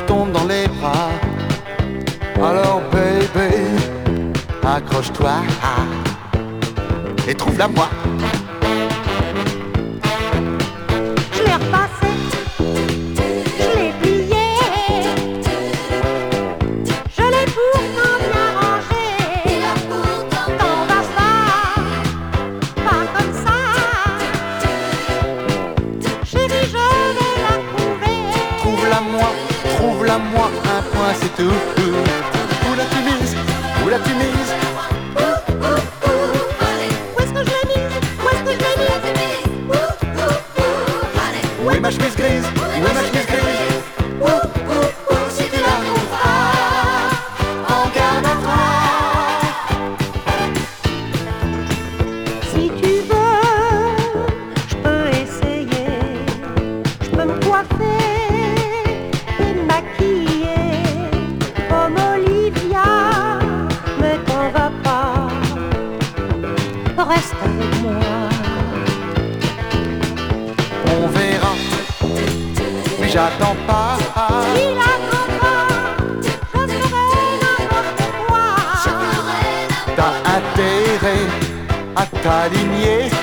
tombe dans les bras. Alors baby, accroche-toi et trouve-la moi. Je l'ai repassé, je l'ai plié, je l'ai pourtant bien rangé. T'en vas pas comme ça. Chérie, je vais la trouver. Trouve-la moi, un point c'est tout. Où l'as-tu mise? Où l'as-tu mise? Où est-ce que je l'ai mise? Où est-ce que je l'ai mise? Où est ma chemise grise? Où est ma chemise grise? Si tu la trouveras, en garde à toi. Si tu veux, je peux essayer. Je peux me coiffer et me maquiller comme Olivia, mais t'en vas pas. Reste avec moi. On verra, mais j'attends pas. Il attend pas, je ferai n'importe quoi. T'as intérêt à t'aligner.